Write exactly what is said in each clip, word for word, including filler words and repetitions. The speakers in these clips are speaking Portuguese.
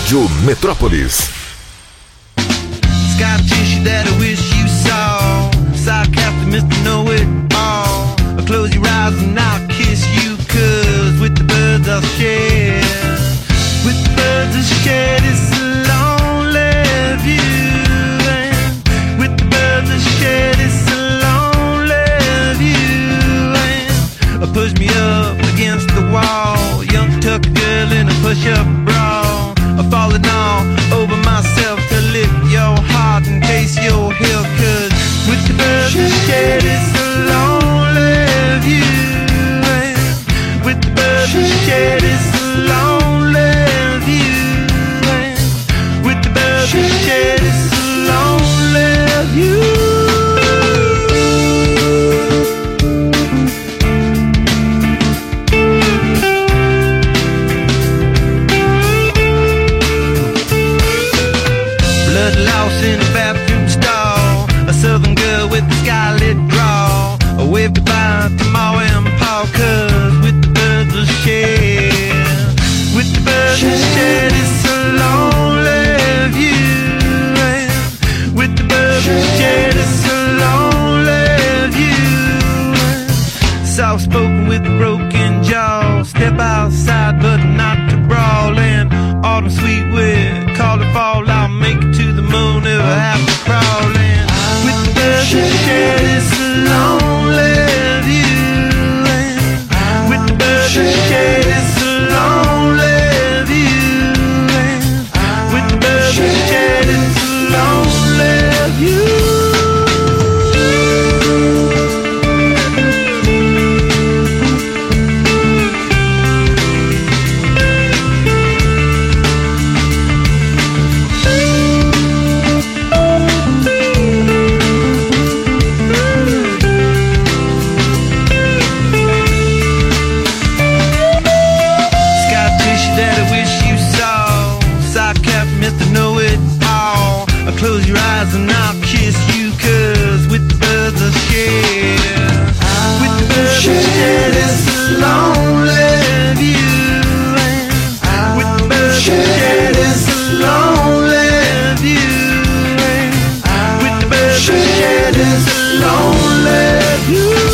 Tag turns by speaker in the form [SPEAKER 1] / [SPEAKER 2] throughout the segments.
[SPEAKER 1] Rádio Metrópolis.
[SPEAKER 2] Scar tissue that I wish you saw. Sarcastic Mister Know-It-All. Close your eyes and I'll kiss you, cause with the birds I'll share. With the birds I'll share this lonely view. And with the birds I'll share this lonely view. And push me up against the wall. Young tuck girl in a push-up bra. I'm falling all over myself to lift your heart and taste your heel, cause with the birds I share this lonely view. And with the birds I share this lonely view. And with the birds I share this lonely view. In a bathroom stall, a southern girl with a scarlet draw. I wave goodbye to Ma and Pa, cause with the birds I'll share. With the birds I'll share this lonely view. And with the birds I'll share this lonely view. Soft spoken with a broken jaw. Step outside but not to brawl. And autumn sweet wind, call it fall. I'll make it to the moon if I have to crawl in. With the birds I share this lonely view. And with the birds I share this lonely view. And with the birds I share this lonely view. Close your eyes and I'll kiss you, cause with the birds I'll share. With the birds I'll share this lonely view. And with the birds I'll share this lonely view. And with the birds I'll share this lonely view.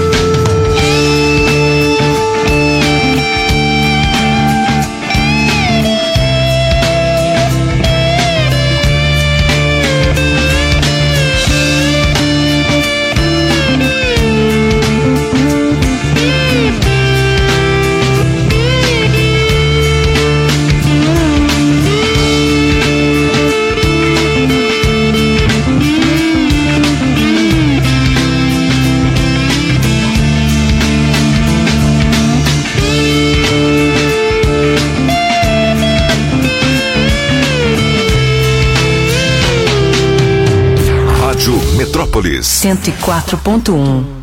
[SPEAKER 1] Metrópolis
[SPEAKER 3] cento e quatro ponto um.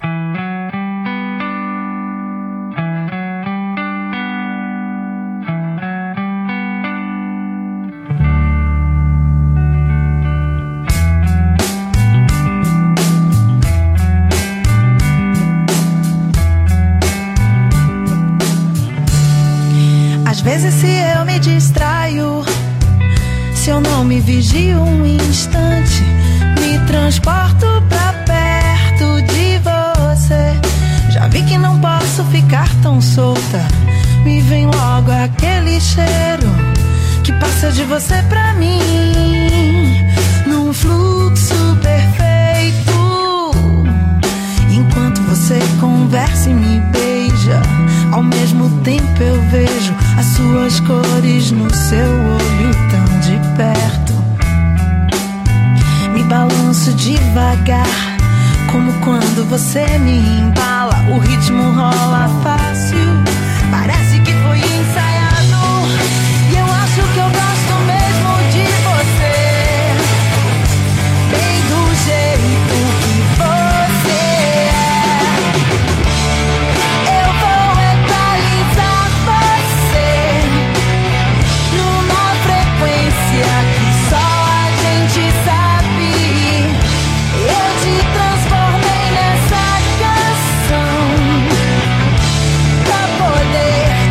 [SPEAKER 4] Às vezes se eu me distraio, se eu não me vigio um instante, me transporto pra perto de você. Já vi que não posso ficar tão solta. Me vem logo aquele cheiro que passa de você pra mim, num fluxo perfeito. Enquanto você conversa e me beija, ao mesmo tempo eu vejo as suas cores no seu olho tão de perto. Me balanço devagar, como quando você me embala. O ritmo rola fácil, parece que foi ensaiado. E eu acho que eu gosto mesmo de você, bem do jeito que você é. Eu vou equalizar você numa frequência que só a gente sabe. Eu te transformei nessa canção pra poder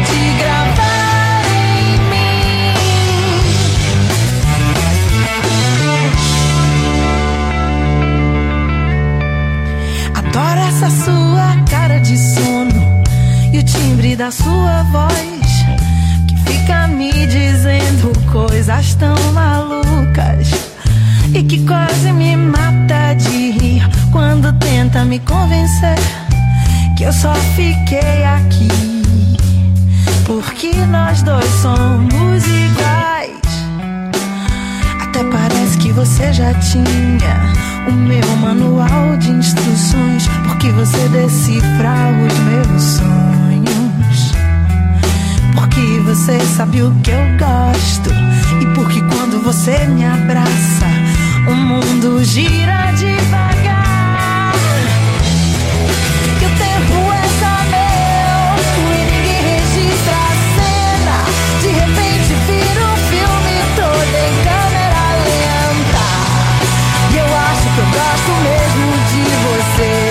[SPEAKER 4] eu só fiquei aqui porque nós dois somos iguais. Até parece que você já tinha o meu manual de instruções, porque você decifra os meus sonhos, porque você sabe o que eu gosto, e porque quando você me abraça o mundo gira devagar. Que o tempo é só meu e ninguém registra a cena. De repente vira um filme todo em câmera lenta. E eu acho que eu gosto mesmo de você,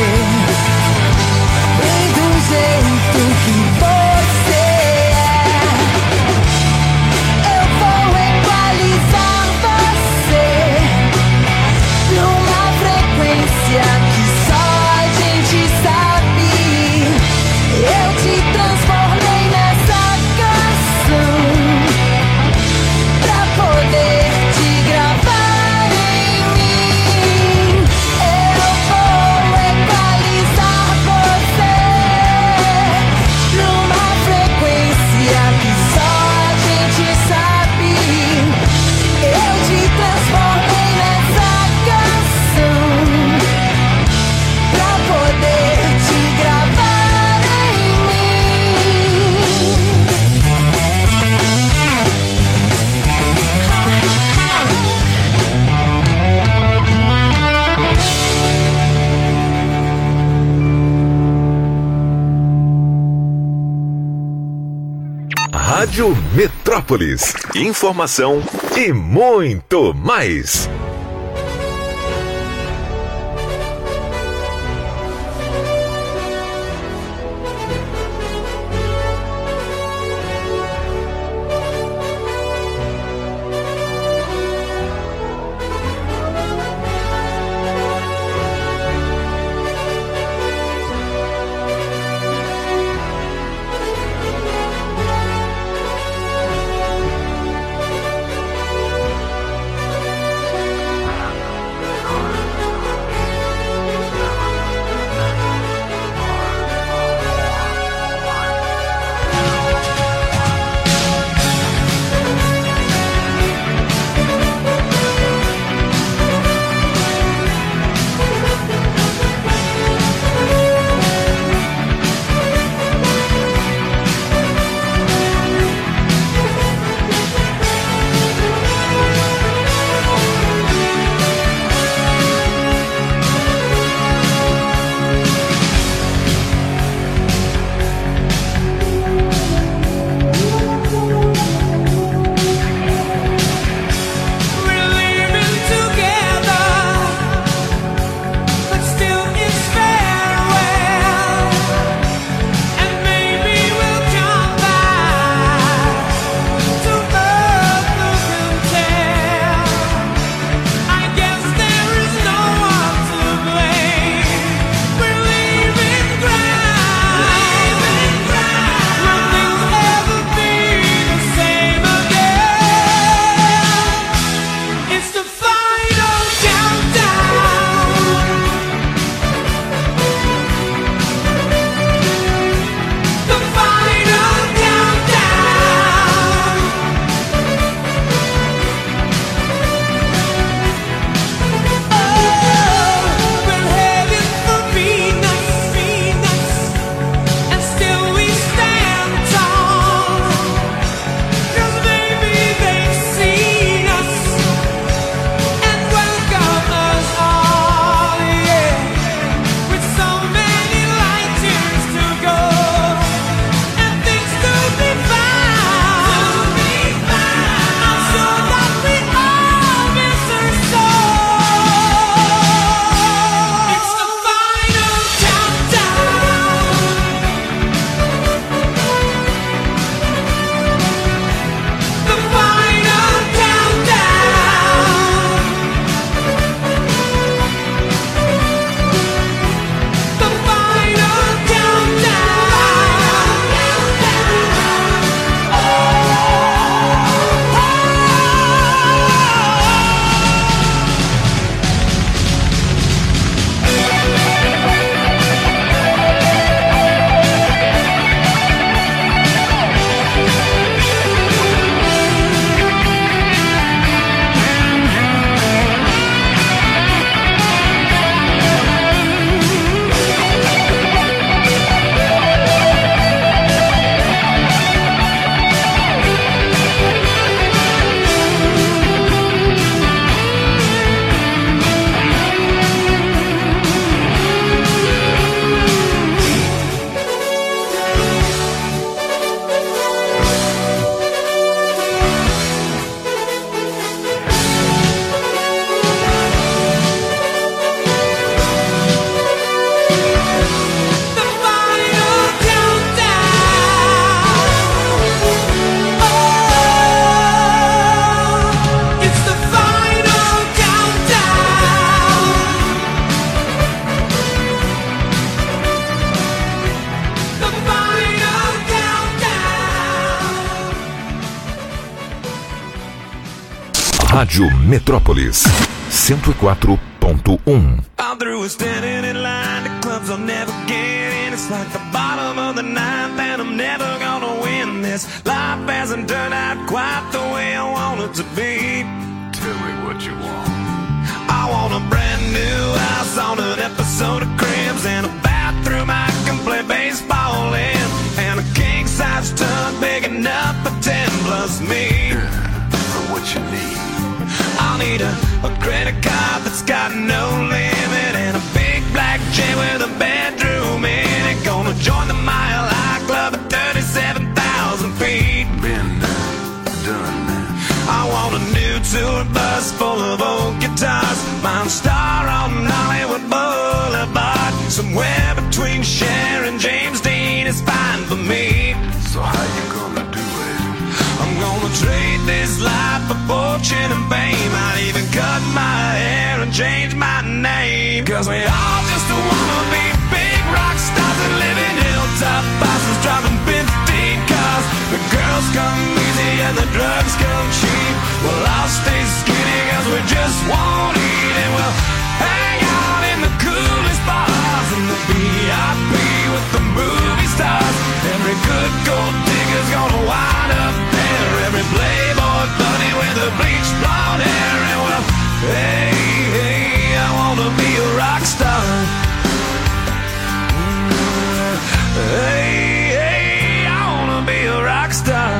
[SPEAKER 4] bem do jeito que você é. Eu vou equalizar você numa frequência que só a gente sabe. Eu te transformei nessa canção pra poder te gravar em mim. Eu vou equalizar você numa frequência que só a gente sabe. Eu te transformei nessa canção pra poder te gravar em mim.
[SPEAKER 1] Rádio Metrópolis. Informação e muito mais. Rádio Metrópolis cento e quatro ponto um.
[SPEAKER 2] I'm through standing in line to clubs I'll never get in. It's like the bottom of the ninth and I'm never gonna win this. Life hasn't turned out quite the way I want it to be.
[SPEAKER 5] Tell me what you want.
[SPEAKER 2] I want a brand new house on an episode of Cribs and a bathroom I can play baseball in, and a king-size tub big enough for ten plus me.
[SPEAKER 5] Yeah, for what you need.
[SPEAKER 2] I'll need a, a credit card that's got no limit, and a big black jet with a bedroom in it. Gonna join the Mile High Club at thirty-seven thousand feet.
[SPEAKER 5] Been there, done that.
[SPEAKER 2] I want a new tour bus full of old guitars, Mine Star on Hollywood Boulevard. Somewhere between Cher and James Dean is fine for me.
[SPEAKER 5] So how you gonna do it?
[SPEAKER 2] I'm gonna trade this life for fortune and fame. I'd even cut my hair and change my name. Cause we all just wanna be big rock stars and live in hilltop bosses driving fifteen cars. The girls come easy and the drugs come cheap. Well, I'll stay skinny cause we just won't eat, and we'll hang out in the coolest bars in the V I P with the movie stars. Every good gold digger's gonna wind up there. Every playboy bunny with the bleached blonde hair. And well, hey, hey, I wanna be a rock star. Hey, hey, I wanna be a rock star.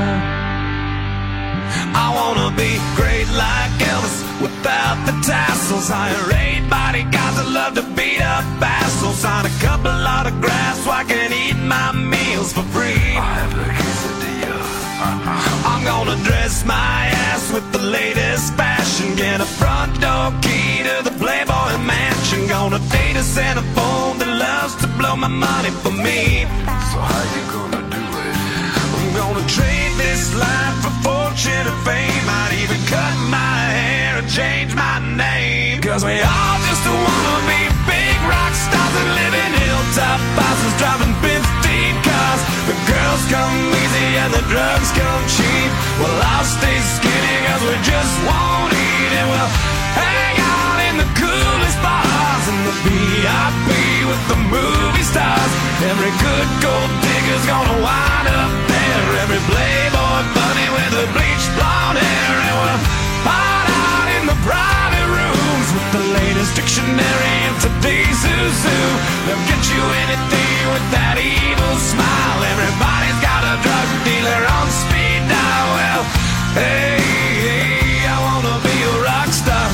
[SPEAKER 2] I wanna be great like Elvis without the tassels. Hire eight bodyguards that love to beat up assholes. Sign a couple autographs so I can eat my meals for free.
[SPEAKER 5] I have a quesadilla. Uh-huh.
[SPEAKER 2] I'm gonna dress my ass with the latest fashion. Get a front door key to the Playboy Mansion. Gonna date a Santa phone that loves to blow my money for me.
[SPEAKER 5] So how you gonna do it?
[SPEAKER 2] I'm gonna trade this life for fortune and fame. I'd even cut my hair and change my name. Cause we all just wanna be big rock stars and live in hilltop bosses driving fifteen cars. The girls come easy and the drugs come cheap. Well, I'll stay skinny cause we just won't eat, and we'll hang out in the coolest bars in the V I P with the movie stars. Every good gold digger's gonna wind up there. Every playboy bunny with the bleached blonde hair. And we'll hide out in the private rooms with the latest dictionary in today's zoo. They'll get you anything with that evil smile. Everybody's got a drug dealer on speed dial. Well, hey, hey, I wanna be a rock star.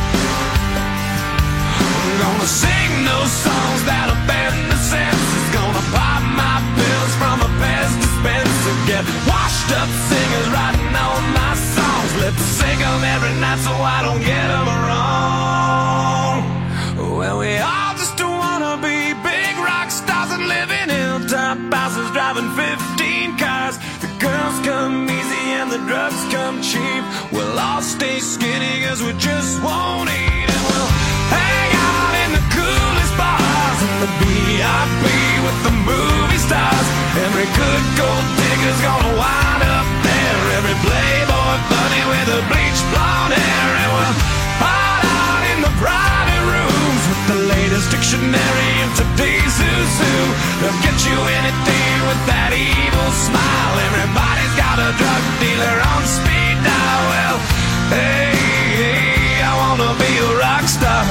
[SPEAKER 2] I'm gonna sing those songs that offend the senses. Gonna pop my pills from a Pez dispenser. Get washed up singers writing all my songs. Lip sync them every night so I don't get them wrong. Well, we all just wanna be big rock stars and live in hilltop houses driving fifteen cars. The girls come easy and the drugs come cheap. We'll all stay skinny cause we just won't eat, and we'll hang out in the coolest bars in the V I P with the movie stars. Every good gold digger's gonna wind up there. Every playboy bunny with the bleached blonde hair. And we'll hide out in the private rooms with the latest dictionary in today's zoo. They'll get you anything with that evil smile. Everybody's got a drug dealer on speed dial. Well, hey, hey, I wanna be a rock star.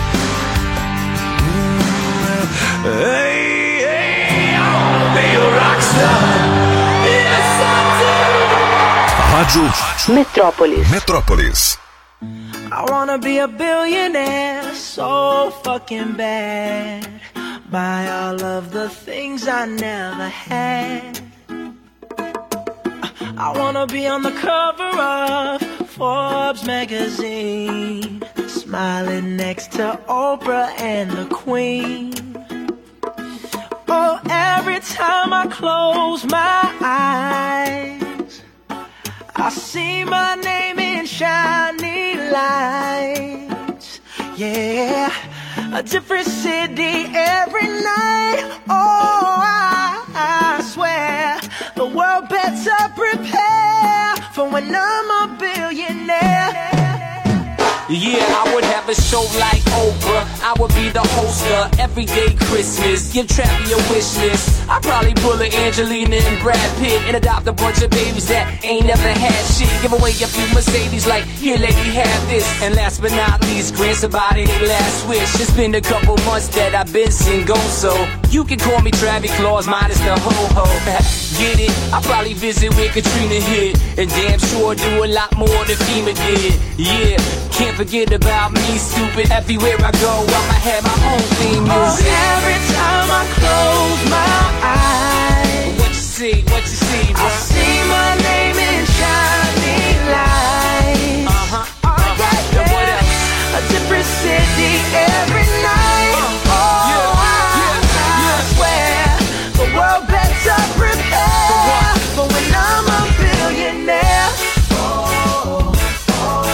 [SPEAKER 2] Hey, hey, I wanna be a rock star. Yes, I do.
[SPEAKER 1] Rádio
[SPEAKER 3] Metrópolis.
[SPEAKER 1] Metrópolis.
[SPEAKER 4] I wanna be a billionaire so fucking bad. Buy all of the things I never had. I wanna be on the cover of Forbes magazine, smiling next to Oprah and the Queen. Oh, every time I close my eyes, I see my name in shiny lights. Yeah, a different city every night. Oh, I, I swear the world better prepare for when I'm a billionaire.
[SPEAKER 6] Yeah, I would have a show like Oprah. I would be the host of Everyday Christmas. Give Travi a wish list. I'd probably pull a Angelina and Brad Pitt and adopt a bunch of babies that ain't never had shit. Give away a few Mercedes like, here lady, have this. And last but not least, grant somebody their last wish. It's been a couple months that I've been single, so you can call me Travis Claus minus the ho-ho. Get it? I'll probably visit where Katrina hit, and damn sure do a lot more than FEMA did. Yeah, can't forget about me, stupid. Everywhere I go, I'ma have my own theme music.
[SPEAKER 4] Oh, every time I close my eyes,
[SPEAKER 6] what you see, what you see, bro?
[SPEAKER 4] I see my name in shining lights.
[SPEAKER 6] Uh-huh,
[SPEAKER 4] uh-huh. Oh, yeah,
[SPEAKER 6] yeah. What else?
[SPEAKER 4] A different city every night. Uh, oh, yeah, I, yeah, yeah. I swear the world better prepare for when I'm a billionaire. Oh, oh,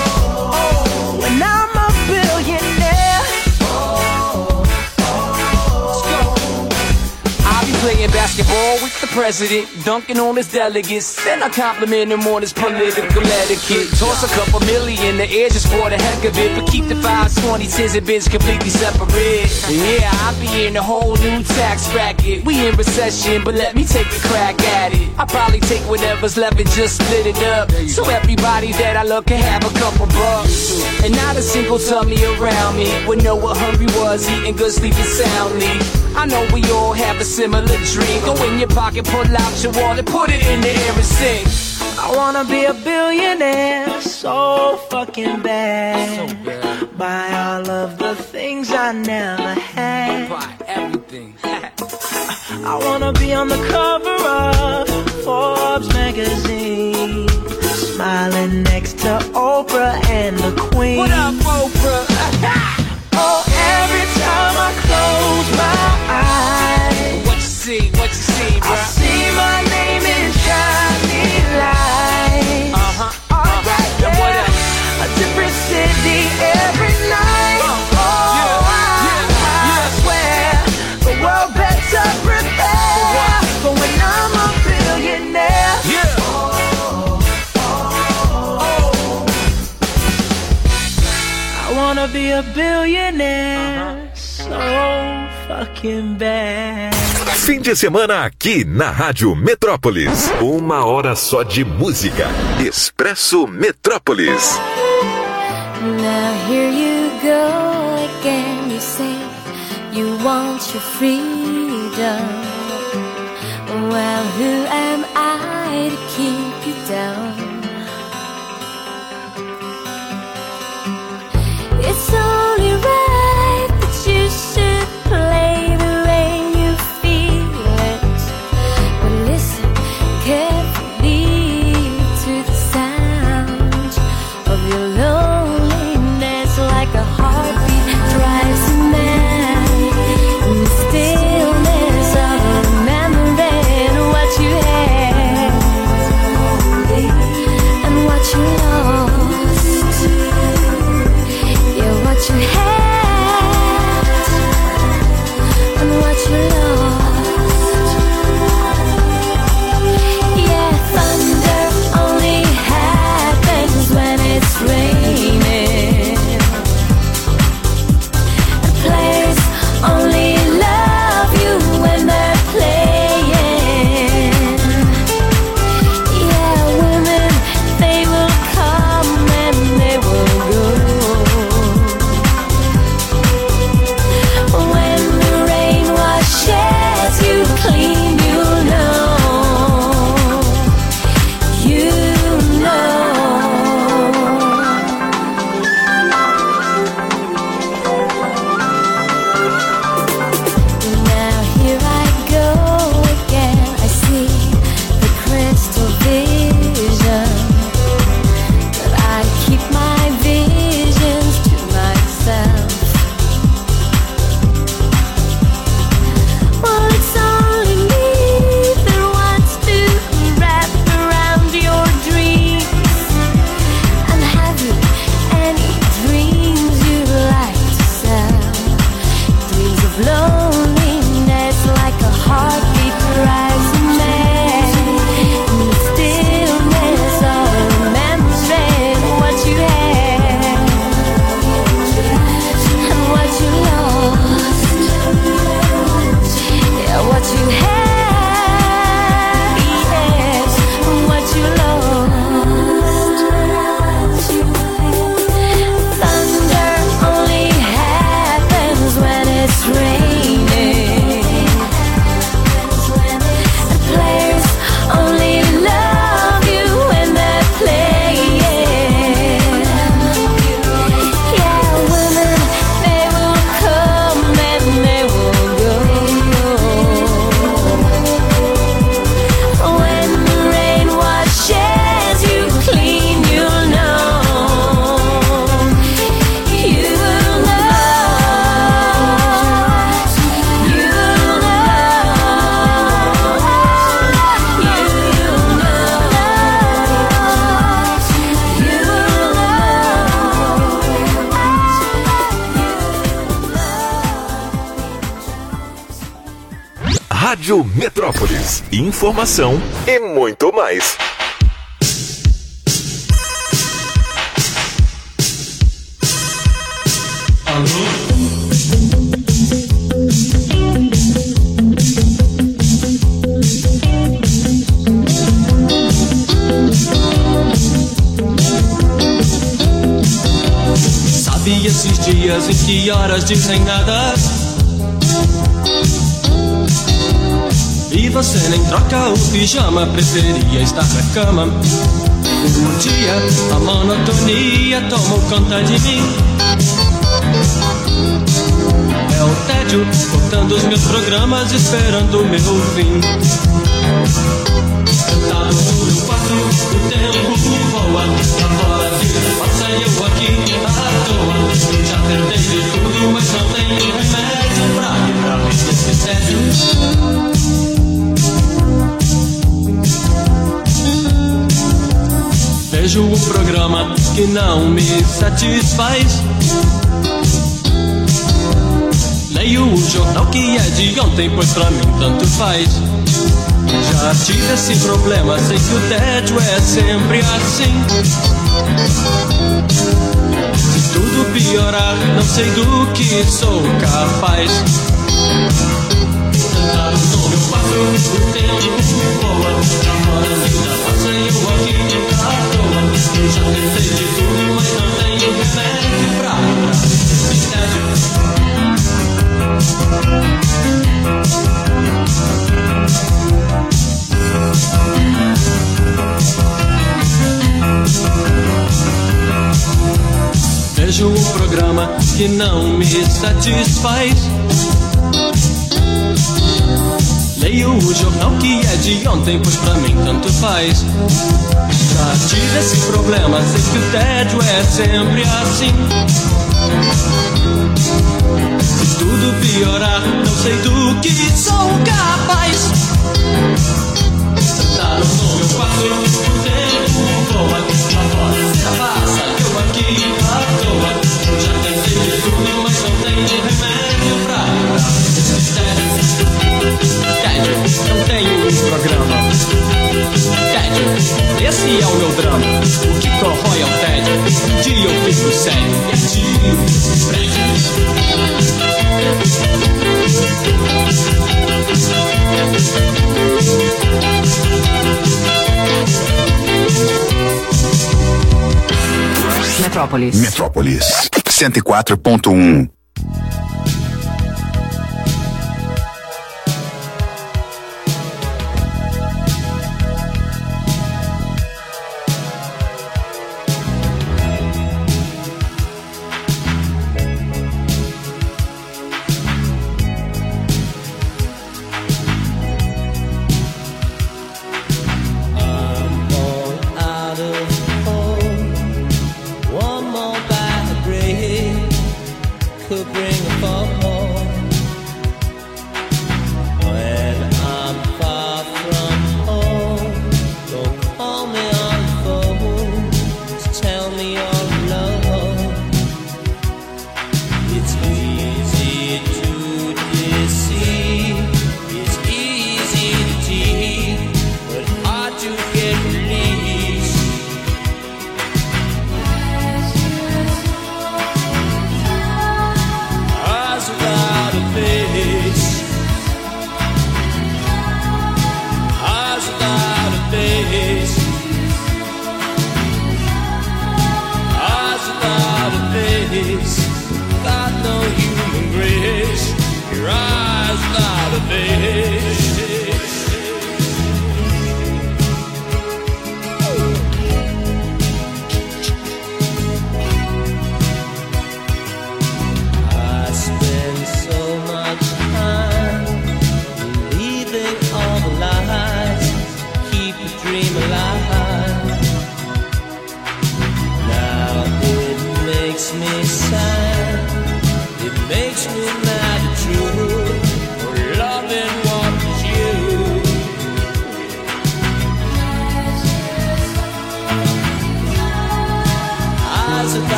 [SPEAKER 4] oh. When I'm a billionaire. Oh, oh.
[SPEAKER 6] Let's go. I'll be playing basketball with the president, dunking on his delegates. Then I compliment him on his political etiquette. Toss a couple million in the air just for the heck of it, but keep the fives, twenties, tens, and bins completely separate. Yeah, I'll be in a whole new tax bracket. We in recession, but let me take a crack at it. I'll probably take whatever's left and just split it up, so everybody that I love can have a couple bucks. And not a single tummy around me would know what hungry was, eating good, sleeping soundly. I know we all have a similar dream. Go in your pocket, pull out your wallet, put it in the air and sing.
[SPEAKER 4] I wanna be a billionaire so fucking bad.
[SPEAKER 6] So bad.
[SPEAKER 4] Buy all of the things I never had.
[SPEAKER 6] Buy everything.
[SPEAKER 4] I wanna be on the cover of Forbes magazine, smiling next to Oprah and the Queen.
[SPEAKER 6] What up, Oprah?
[SPEAKER 4] Oh, every time I close my eyes,
[SPEAKER 6] What you see, what you see, bro?
[SPEAKER 4] I see my name in shining lights.
[SPEAKER 6] Uh-huh,
[SPEAKER 4] Oh,
[SPEAKER 6] uh-huh.
[SPEAKER 4] yeah,
[SPEAKER 6] And what
[SPEAKER 4] yeah.
[SPEAKER 6] else?
[SPEAKER 4] A different city every night.
[SPEAKER 6] Uh,
[SPEAKER 4] Oh,
[SPEAKER 6] yeah,
[SPEAKER 4] I,
[SPEAKER 6] yeah,
[SPEAKER 4] I
[SPEAKER 6] yeah.
[SPEAKER 4] swear the world better prepare for when I'm a billionaire.
[SPEAKER 6] Yeah.
[SPEAKER 4] Oh, oh, oh. I wanna be a billionaire so fucking bad.
[SPEAKER 1] Fim de semana aqui na Rádio Metrópolis. Uma hora só de música. Expresso Metrópolis.
[SPEAKER 7] Now here you go again. You say you want your freedom. Well, who am I to keep you down? It's only right that you should play the way you feel it. But listen carefully to the sound of your loneliness, like a heartbeat drives you mad in the stillness of
[SPEAKER 1] Rádio Metrópolis. Informação e muito mais.
[SPEAKER 8] Sabe esses dias em que horas dizem nada e você nem troca o pijama, preferia estar na cama. Um dia a monotonia tomou conta de mim. É o tédio cortando os meus programas, esperando o meu fim. Sentado no meu quarto, o tempo voa. Lá fora a vida passa e eu aqui à toa. Já tentei de tudo, mas não tenho remédio pra livrar desse tédio. Vejo um programa que não me satisfaz. Leio o jornal que é de ontem, pois pra mim tanto faz. Já tive esse problema, sei que o tédio é sempre assim. Se tudo piorar, não sei do que sou capaz. Sentado no meu quarto, o tempo voa. Agora a vida passa e eu aqui à toa. Eu já tentei de tudo, mas não tenho remédio pra livrar desse tédio. Vejo um programa que não me satisfaz. Leio o jornal que é de ontem, pois pra mim tanto faz. Já tive esse problema, sei que o tédio é sempre assim. Se tudo piorar, não sei do que sou capaz. Sentado no meu quarto, o tempo voa. Lá fora se passa, eu aqui à toa. Eu já tentei de tudo, mas não tenho remédio pra livrar desse tédio. Tédio, não tenho um programa. Tédio, esse é o meu drama. O que corrói é o tédio. Um dia eu fico sério e atiro os prédios.
[SPEAKER 3] Metrópolis.
[SPEAKER 9] Metrópolis cento e quatro ponto um.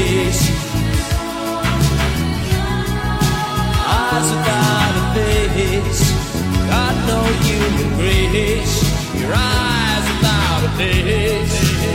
[SPEAKER 8] face. Eyes without a face. Got no human grace. Your eyes without a face.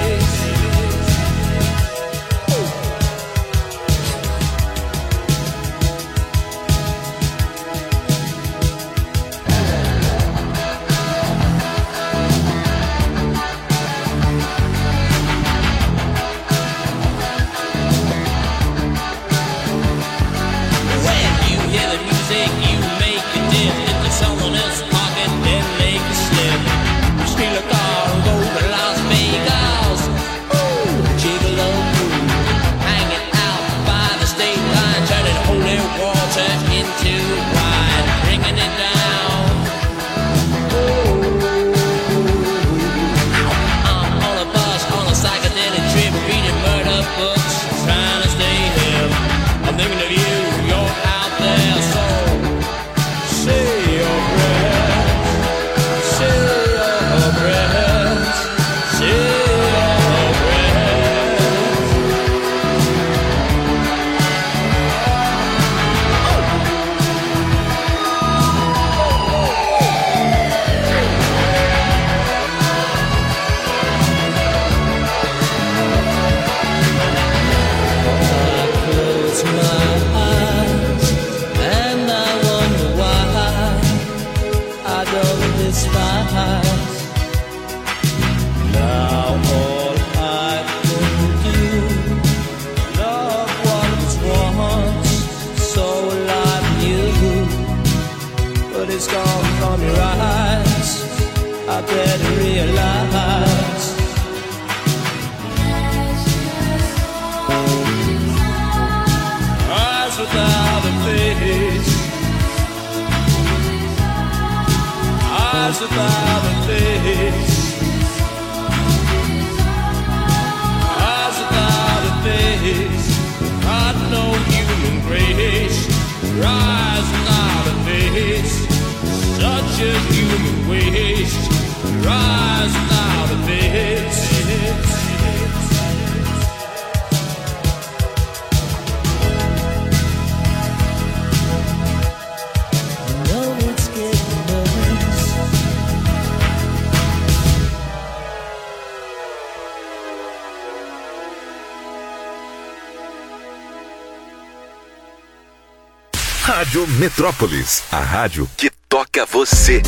[SPEAKER 1] Rádio Metrópolis, a rádio que toca você.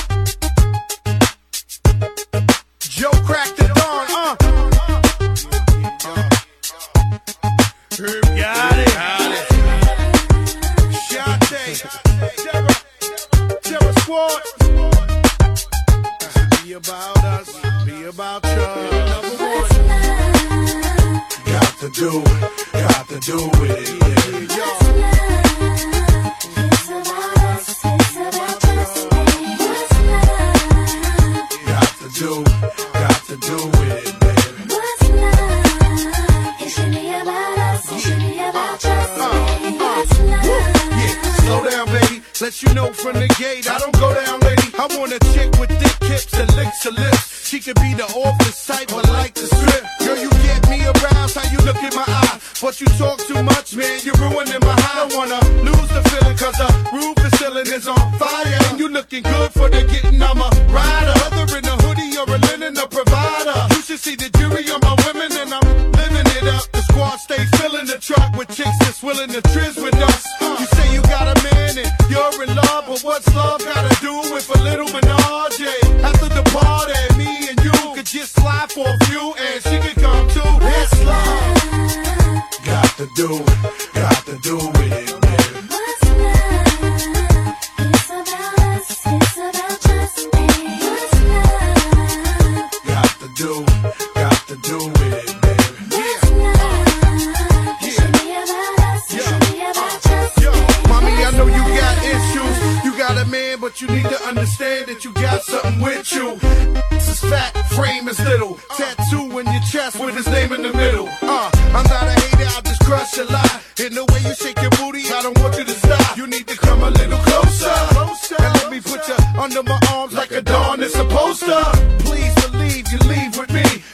[SPEAKER 10] Joe cracked the dawn, uh. Got it, got it. Shante, Terror, Terror Squad. Be about us, be about you. Number one. Got to do, got to do with it, yeah, y'all. Do, got to do with it, baby. What's love? It should be about us. It should be about us, baby. What's love? Yeah, slow down, baby. Let you know from the gate, I don't go down, lady. I want a chick with thick hips and licks her lips. She could be the office type, but like to strip. Girl, you get me aroused, how you look in my eye. But you talk too much, man, you're ruining my high. I don't wanna lose the feeling, cause the roof is ceiling is on fire. And you looking good for the getting, I'm a rider. Other in a hoodie or a linen, a provider. You should see the jury on my women, and I'm living it up. The squad stay filling the truck with chicks that's willing to trizz with us. You say you got a man and you're in love, but what's love gotta do with a little menage? After the party, me and you could just slide for a few, and she could come too. It's love. Got to do, got to do with it, baby. What's love? It's about us, it's about just me. What's love? Got to do, got to do with it, baby. What's love? It should be about us, it should be about just me. Mommy, I know you got issues. You got a man, but you need to understand that you got something with you. This is fat, frame is little. Tattoo in your chest with his name in the middle. Uh, I'm not a hater, I'll just crush a lot. In the way you shake your booty, I don't want you to stop. You need to come a little closer, closer. And let me put you under my arms like a dawn is supposed to. Please believe you leave with me.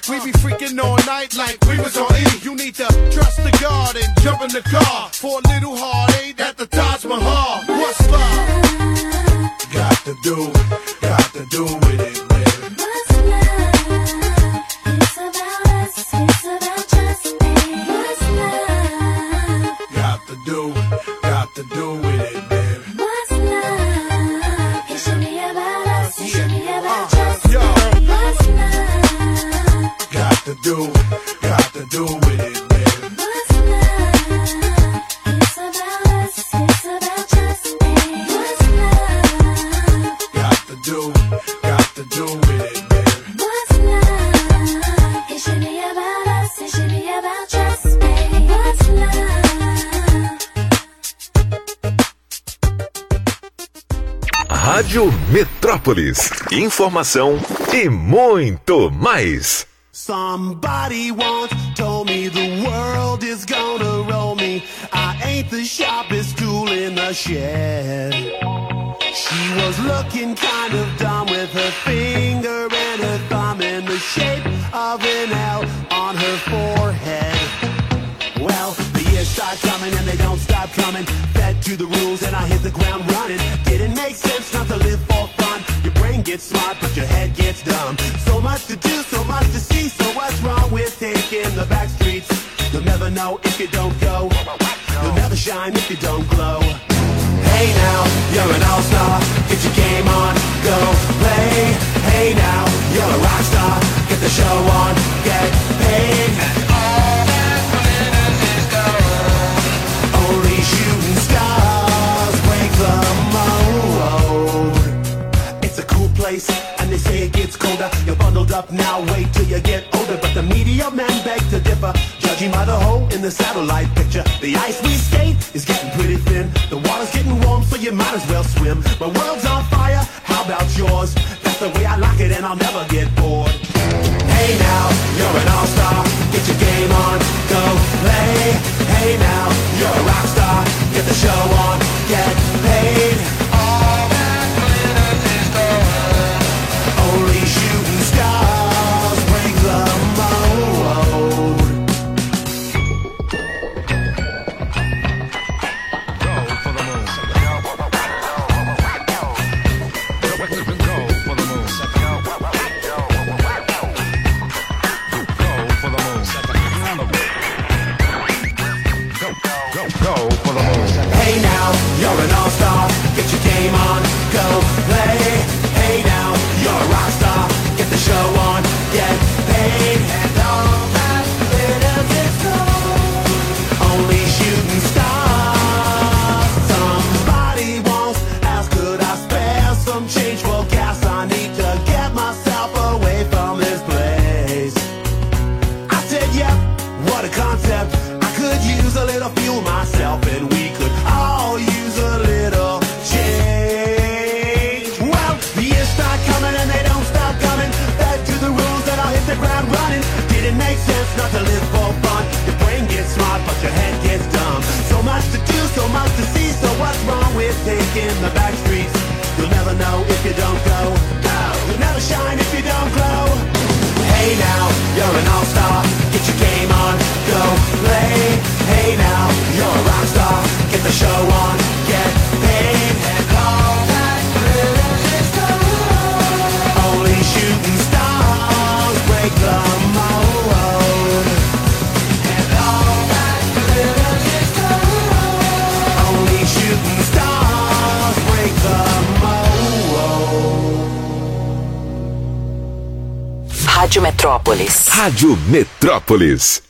[SPEAKER 10] We be freaking all night like we was on E. You need to trust the God and jump in the car for a little heartache at the Taj Mahal. What's love? Got to do, got to do with it, baby.
[SPEAKER 7] What's love? It's about us, it's about just me. What's love?
[SPEAKER 10] Got to do, got to do with it, baby.
[SPEAKER 7] What's love? It should be about us, it should be about just
[SPEAKER 10] Yo.
[SPEAKER 7] me. What's love?
[SPEAKER 10] Got to do, got to do with it, baby.
[SPEAKER 7] What's love? It's about us, it's about just me. What's love?
[SPEAKER 10] Got to do, got to do with it, baby.
[SPEAKER 7] What's love? It should be about us, it should be about just me. What's love?
[SPEAKER 1] Rádio Metrópolis. Informação e muito mais.
[SPEAKER 11] Somebody once told me the world is gonna roll me. I ain't the sharpest tool in the shed. She was looking kind of dumb with her finger and her thumb in the shape of an L on her forehead. Well, the years start coming and they don't stop coming. Fed to the rules and I hit the ground running. Didn't make sense not to live for fun. Your brain gets smart but your head gets dumb. So much to do, so much to see. So what's wrong with taking the back streets? You'll never know if you don't go. You'll never shine if you don't glow. Hey now, you're an all-star. Get your game on, go play. Hey now, you're a rock star. Get the show on, get paid. All that glitters is gold. Only shooting stars break the mold. It's a cool place, and they say it gets colder. You're bundled up now, wait till you get older. But the media men beg to differ, judging by the hole in the satellite picture. The ice we skate is getting pretty thin. The water's getting warm, so you might as well swim. My world's on fire, how about yours? That's the way I like it, and I'll never get bored. Hey now, you're an all-star. Get your game on, go play. Hey now, you're a rock star. Get the show on, get paid. All that glitters is gold. Only shooting stars break the mold.
[SPEAKER 5] Go for the moon. Go for the moon. Go for the moon.
[SPEAKER 11] Hey now, you're an all-star. Get your game on, go play. Hey now, you're a rock star. Get the show on, get paid. And all that glitters is gold. Only shooting stars. Somebody once asked, could I spare some change for gas? I need to get myself away from this place. I said, yep, what a concept. I could use a little fuel myself, and we could all use a little change. Well, the years start coming and they don't stop coming. Back to the rules and I'll hit the ground running. Didn't make sense not to live for fun. Your brain gets smart but your head gets dumb. So much to do, so much to see. So what's wrong with taking the back streets? You'll never know if you don't go. No, you'll never shine if you don't glow. Hey now, you're an all-star. Get your game on, go play. Hey now, you're a rock star. Get the show on, get paid. And all that glitters is gold. Only shooting stars break the mold. And all that glitters is gold. Only shooting stars break the mold.
[SPEAKER 3] Rádio Metrópolis.
[SPEAKER 1] Rádio Metrópolis.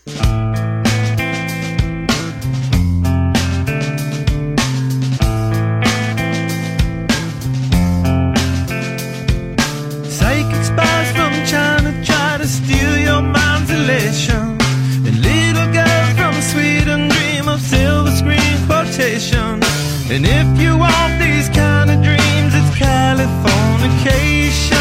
[SPEAKER 2] Psychic spies from China try to steal your mind's elation. And little girls from Sweden dream of silver screen quotation. And if you want these kind of dreams, it's Californication.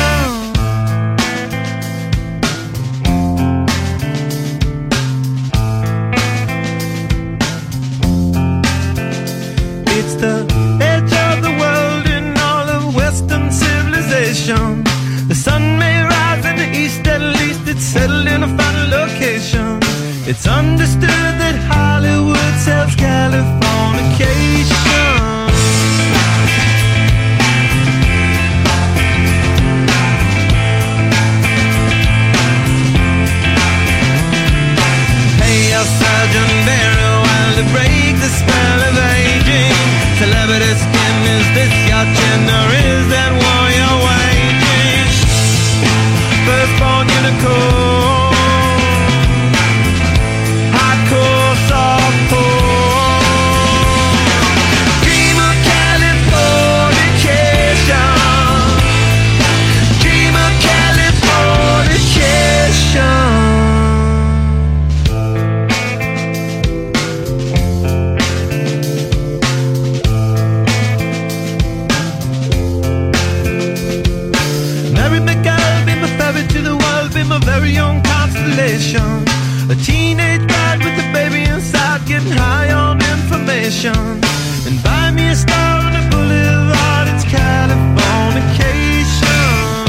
[SPEAKER 2] It's understood that Hollywood sells Californication. Pay your surgeon very well to break the spell of aging. Celebrity skin, is this your chin or is that war you're waging? Firstborn unicorn, hardcore softcore. Dream of Californication, dream of Californication. To the world, be my very own constellation. A teenage bride with a baby inside, getting high on information. And buy me a star on the boulevard, it's Californication.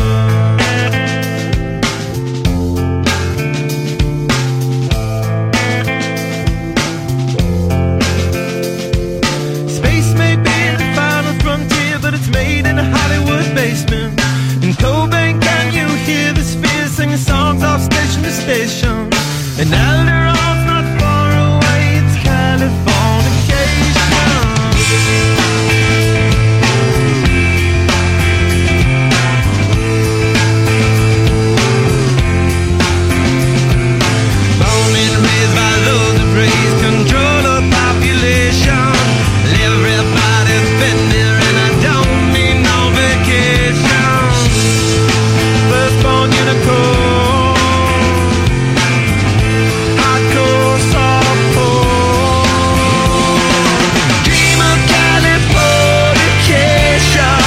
[SPEAKER 2] Space may be the final frontier, but it's made in a Hollywood basement. In Cobain, can you hear the spheres singing songs off station to station? And Alderon's not far away, it's Californication. Born and raised by those that praise control of population. Everybody's been there and I don't need no vacation. Firstborn unicorn, hardcore softcore. Dream of Californication,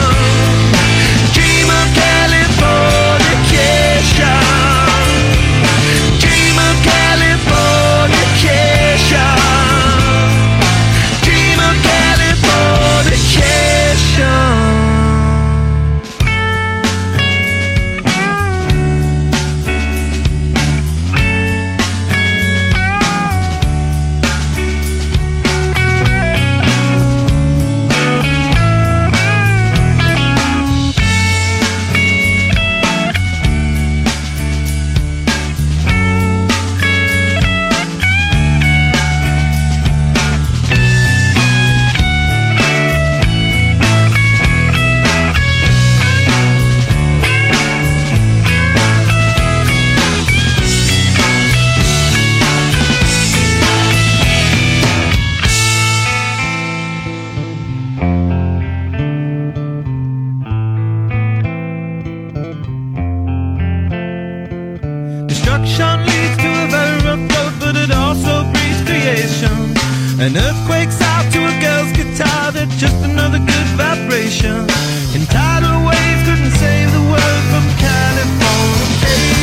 [SPEAKER 2] dream of Californication, dream of Californication, dream of Californication. Destruction leads to a very rough road, but it also breeds creation. An earthquake's out to a girl's guitar, that's just another good vibration. And tidal waves couldn't save the world from Californication.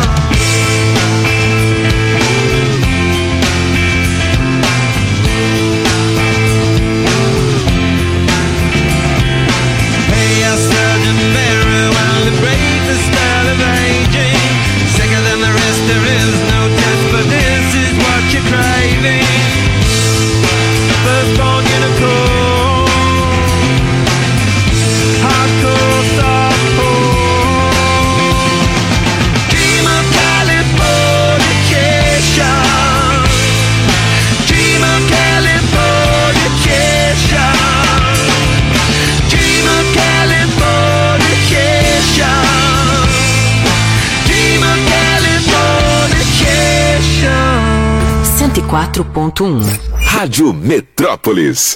[SPEAKER 2] Pay your surgeon very well to break the spell of aging. Sicker than the rest, there is no test, but this is what you're craving. Firstborn unicorn, hardcore softcore. Dream of Californication, dream of Californication, dream of Californication, dream of Californication.
[SPEAKER 3] cento e quatro ponto um
[SPEAKER 1] Rádio Metrópolis.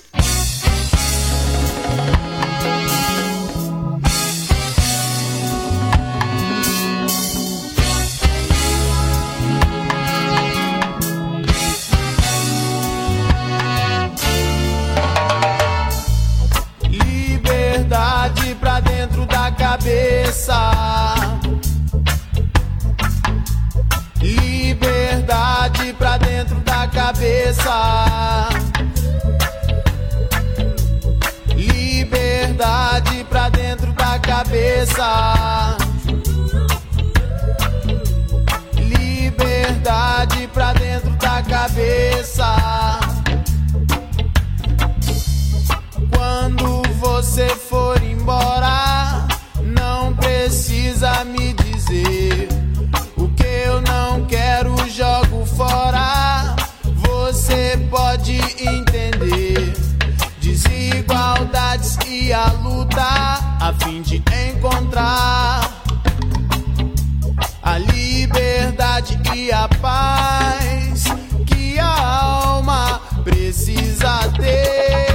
[SPEAKER 11] Liberdade pra dentro da cabeça. Liberdade pra dentro da cabeça. Liberdade pra dentro da cabeça. Liberdade pra dentro
[SPEAKER 12] e a paz que a alma precisa ter.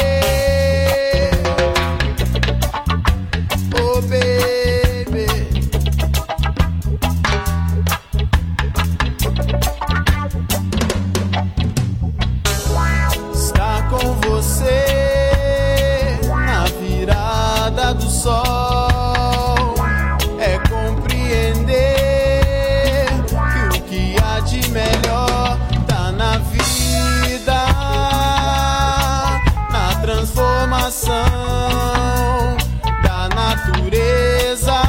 [SPEAKER 12] Oh, baby, estar com você na virada do sol é compreender que o que há de melhor tá na vida, na transformação da natureza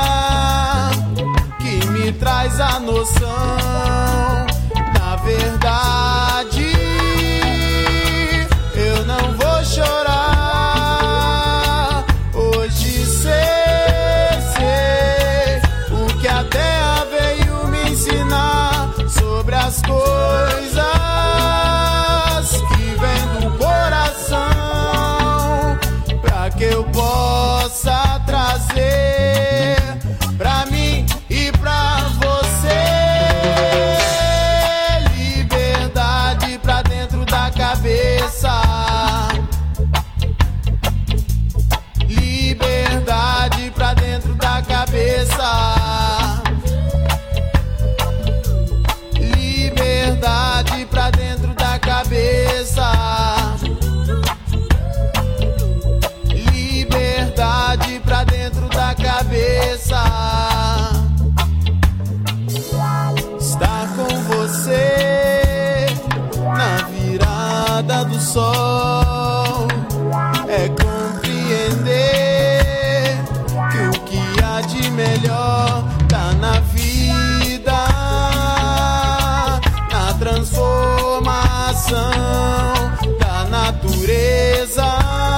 [SPEAKER 12] que me traz a noção. Na verdade, eu não vou chorar. Hoje sei, sei o que a terra veio me ensinar sobre as coisas que vêm do coração, pra que eu possa trazer pra mim e pra você. Liberdade pra dentro da cabeça. Liberdade pra dentro da cabeça. Liberdade pra dentro da cabeça. Liberdade pra dentro da cabeça. Estar com você na virada do sol é compreender que o que há de melhor tá na vida, na transformação da natureza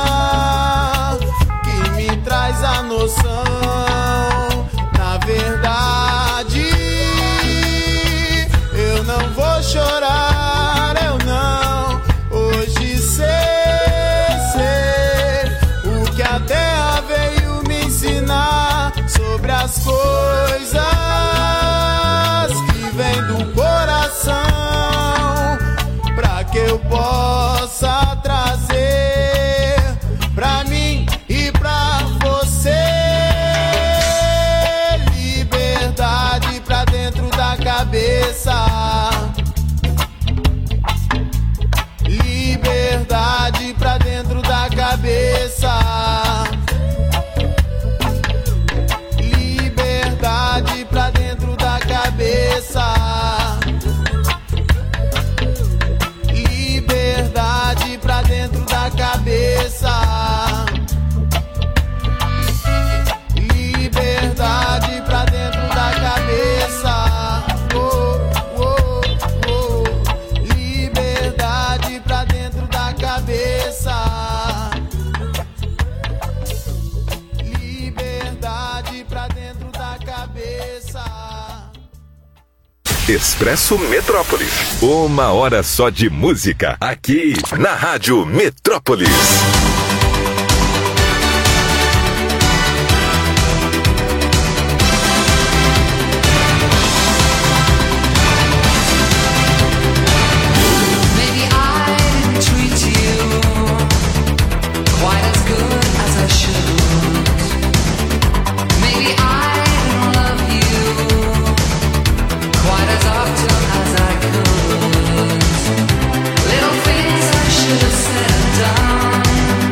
[SPEAKER 12] que me traz a noção. Na verdade, eu não vou chorar, eu não. Hoje sei, sei o que a terra veio me ensinar sobre as coisas que vêm do coração, pra que eu possa trazer pra mim e pra você. Liberdade pra dentro da cabeça. Liberdade pra dentro da cabeça. Liberdade pra dentro da cabeça. Liberdade pra dentro da cabeça. Liberdade pra dentro da cabeça. Oh, oh, oh. Liberdade pra dentro da cabeça. Liberdade pra dentro da cabeça.
[SPEAKER 1] Expresso Metrópolis. Uma hora só de música. Aqui na Rádio Metrópolis.
[SPEAKER 13] Maybe I didn't treat you quite as good as I should. Maybe I didn't love you quite as often as I could. Little things I should have said and done.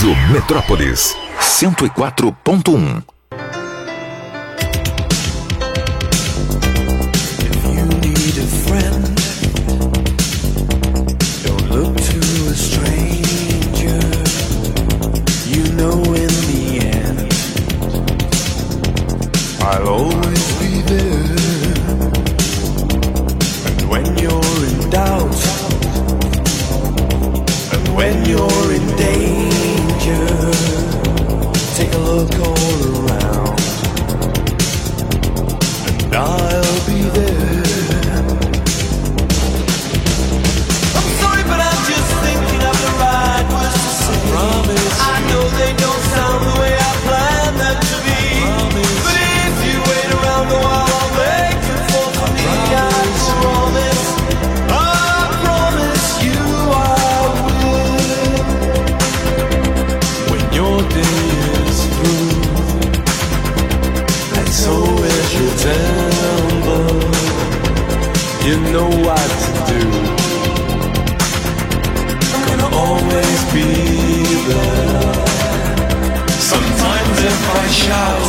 [SPEAKER 1] Rádio Metrópolis cento e quatro ponto um.
[SPEAKER 14] I'll always be there. And when you're in doubt, and when you're in danger, take a look all around, and I'll be there. I'm sorry, but I'm just thinking of the right words to say. I promise. I know they don't sound the way I planned them to be. But if you wait around a while, I'll make you fall for me. I promise, I promise you I will. When your day is through, and so is your temper, you know what to do. I'm gonna always be there. Sometimes if I shout,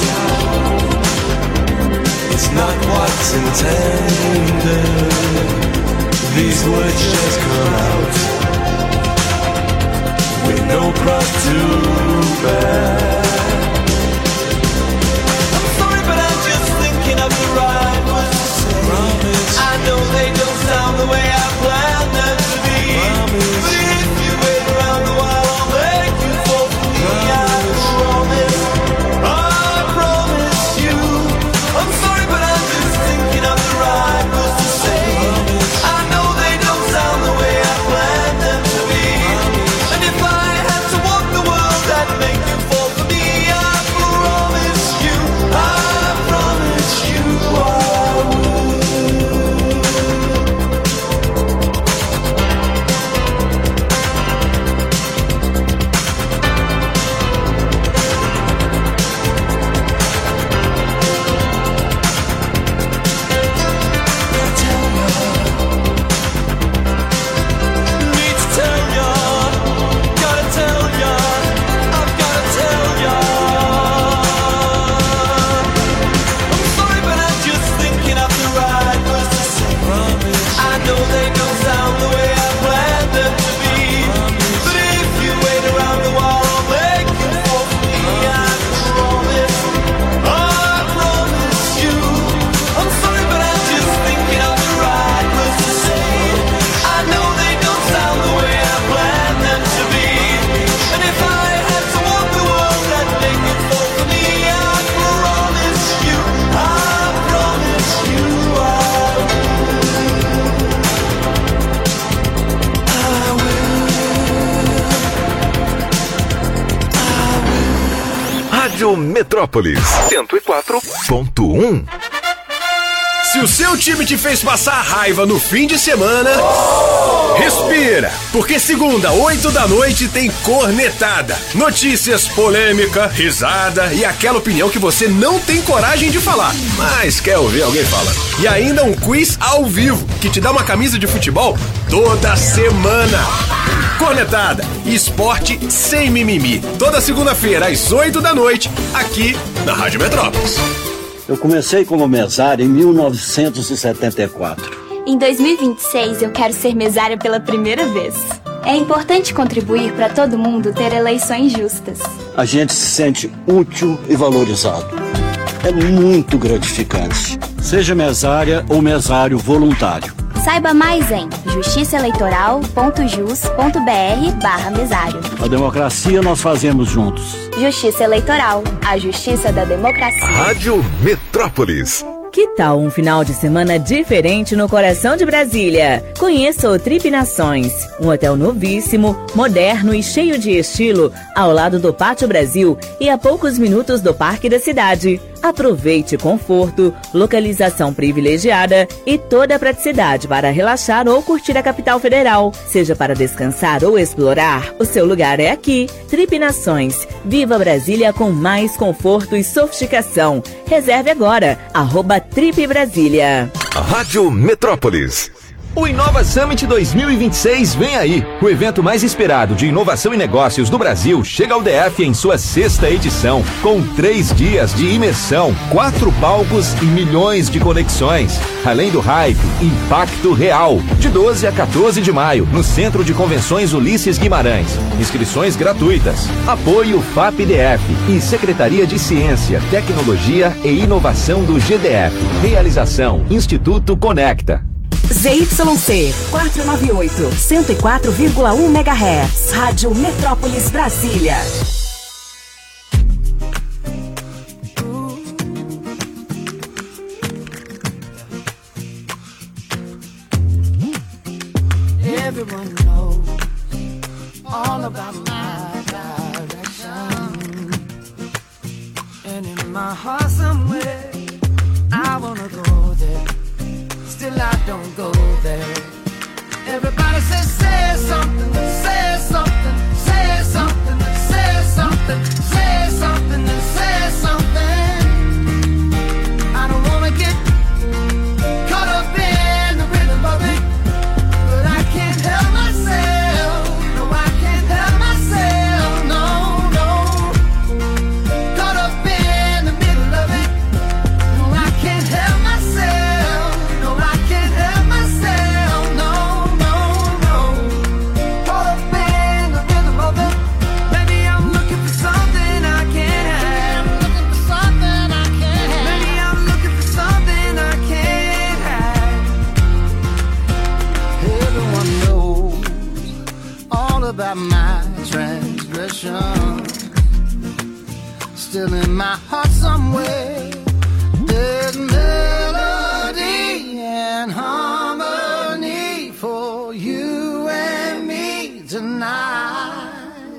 [SPEAKER 14] it's not what's intended. These words just come out with no cross to bear. I'm sorry, but I'm just thinking of the right words to say. Promise. I know they don't sound the way I planned them to be. Promise. But if you wait around a while, I'll make you fall for me. Promise. I promise, I promise you. I'm sorry, but I'm just thinking of the right words to say. I know they don't sound the way I planned them to be. And if I had to walk the world, I'd make you fall for me. I promise you, I promise you I will. Need to tell ya, gotta tell ya, I've gotta tell ya. I'm sorry, but I'm just thinking of the right words to say. I know they don't sound the way I planned them to be. But if you wait around a while, I'll make you fall for me. I promise, I promise you. I'm sorry, but I'm just thinking of the right words to say. I know they don't sound the way I planned them to be. And if I had to walk the world, I'd make it fall for me. I promise you, I promise you I
[SPEAKER 1] Rádio Metrópolis cento e quatro ponto um.
[SPEAKER 15] Se o seu time te fez passar raiva no fim de semana, respira, porque segunda, oito da noite, tem Cornetada. Notícias, polêmica, risada e aquela opinião que você não tem coragem de falar, mas quer ouvir alguém falando. E ainda um quiz ao vivo, que te dá uma camisa de futebol toda semana. Cornetada, esporte sem mimimi. Toda segunda-feira, às oito da noite, aqui na Rádio Metrópolis.
[SPEAKER 16] Eu comecei como mesário em mil novecentos e setenta e quatro.
[SPEAKER 17] Em dois mil e vinte e seis, eu quero ser mesária pela primeira vez. É importante contribuir para todo mundo ter eleições justas.
[SPEAKER 16] A gente se sente útil e valorizado. É muito gratificante. Seja mesária ou mesário voluntário.
[SPEAKER 17] Saiba mais em justiçaeleitoral.jus.br barra mesário.
[SPEAKER 16] A democracia nós fazemos juntos.
[SPEAKER 17] Justiça Eleitoral, a justiça da democracia.
[SPEAKER 1] Rádio Metrópolis.
[SPEAKER 18] Que tal um final de semana diferente no coração de Brasília? Conheça o Trip Nações, um hotel novíssimo, moderno e cheio de estilo, ao lado do Pátio Brasil e a poucos minutos do Parque da Cidade. Aproveite conforto, localização privilegiada e toda a praticidade para relaxar ou curtir a capital federal. Seja para descansar ou explorar, o seu lugar é aqui. Trip Nações. Viva Brasília com mais conforto e sofisticação. Reserve agora, arroba Trip Brasília.
[SPEAKER 1] Rádio Metrópolis.
[SPEAKER 19] O Inova Summit dois mil e vinte e seis vem aí. O evento mais esperado de inovação e negócios do Brasil chega ao D F em sua sexta edição, com três dias de imersão, quatro palcos e milhões de conexões. Além do hype, impacto real. De doze a quatorze de maio, no Centro de Convenções Ulisses Guimarães. Inscrições gratuitas. Apoio F A P D F e Secretaria de Ciência, Tecnologia e Inovação do G D F. Realização Instituto Conecta.
[SPEAKER 3] Z Y C quatrocentos e noventa e oito, cento e quatro vírgula um megahertz. Rádio Metrópolis Brasília.
[SPEAKER 11] Everyone knows all about my direction, and in my heart somewhere I wanna go there. Still I don't go there. Everybody says say something, say something, say something, say something, say something, and say something. I don't wanna get caught up in the rhythm of it, but I can't help myself. No, I can't help myself. No, no. Caught up in the middle of it. No, I can't help myself. No, I can't help myself. No, no, no. Caught up in the rhythm of it. Maybe I'm looking for something I can't have. Looking for something I can't have. Maybe I'm looking for something I can't have. Everyone knows all about my transgression. Still in my heart somewhere, there's melody and harmony for you and me tonight.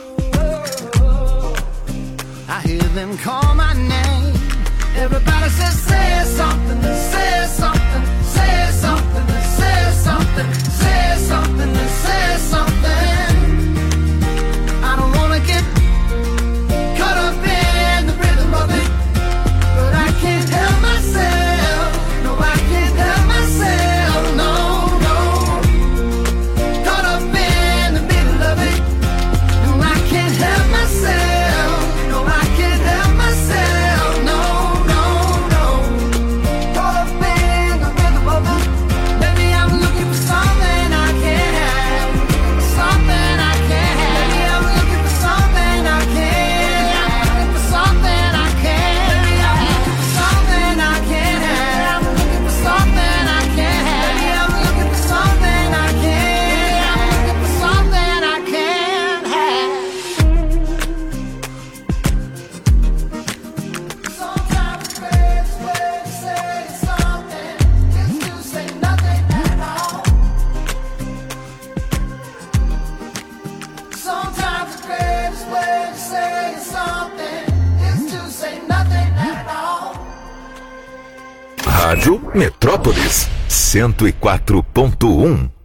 [SPEAKER 11] I hear them call my name. Everybody says say something, say something, say something, say something, say something, say something. I don't wanna get caught up in the rhythm of it, but I can't help myself. No, I can't help myself. No, no. Caught up in the middle of it. No, I can't help myself. No, I can't help myself. No, no, no. Caught up in the rhythm of it. Maybe I'm looking for something I can't have. Something I can't have. Maybe I'm looking for something I can't have. For something I can't have. Something I can't have. Looking for something I can't have. Maybe I'm looking for something I can't have. Looking for something I can't have. Sometimes the greatest way to say something is to say nothing at all. Sometimes the greatest way to say something is to say nothing at all.
[SPEAKER 1] Rádio Metrópolis cento e quatro ponto um.